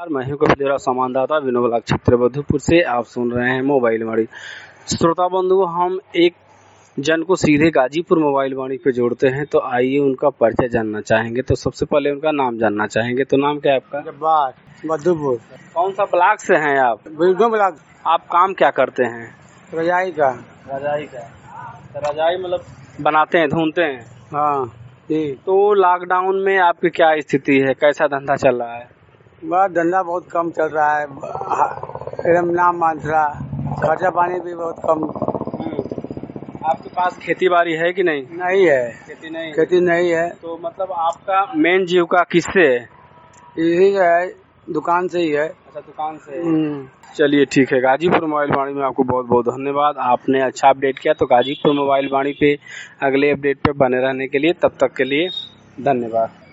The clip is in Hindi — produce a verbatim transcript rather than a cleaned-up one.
नमस्कार, मैं हूं कपिल संवाददाता विनोद छत्रबद्धपुर से। आप सुन रहे हैं मोबाइल वाणी। श्रोता बंधु, हम एक जन को सीधे गाजीपुर मोबाइल वाणी पे जोड़ते हैं, तो आइए उनका परिचय जानना चाहेंगे। तो सबसे पहले उनका नाम जानना चाहेंगे। तो नाम क्या है आपका? जब्बार मधुपुर। कौन सा ब्लॉक से हैं आप? बिल्कुल ब्लॉक। आप काम क्या करते हैं? रजाई का। रजाई का। तो रजाई मतलब बनाते हैं, ढूंढते हैं? हाँ जी। तो लॉकडाउन में आपकी क्या स्थिति है, कैसा धंधा चल रहा है? बस धंधा बहुत कम चल रहा है, एकदम नाम मात्रा, खर्चा पानी भी बहुत कम। आपके पास खेती बाड़ी है कि नहीं? नहीं है। खेती नहीं खेती नहीं है। तो मतलब आपका मेन जीविका किससे है? यही है, दुकान से ही है। अच्छा, दुकान से। चलिए ठीक है। गाजीपुर मोबाइल वाणी में आपको बहुत बहुत धन्यवाद। आपने अच्छा अपडेट किया। तो गाजीपुर मोबाइल वाणी पे अगले अपडेट पे बने रहने के लिए, तब तक के लिए धन्यवाद।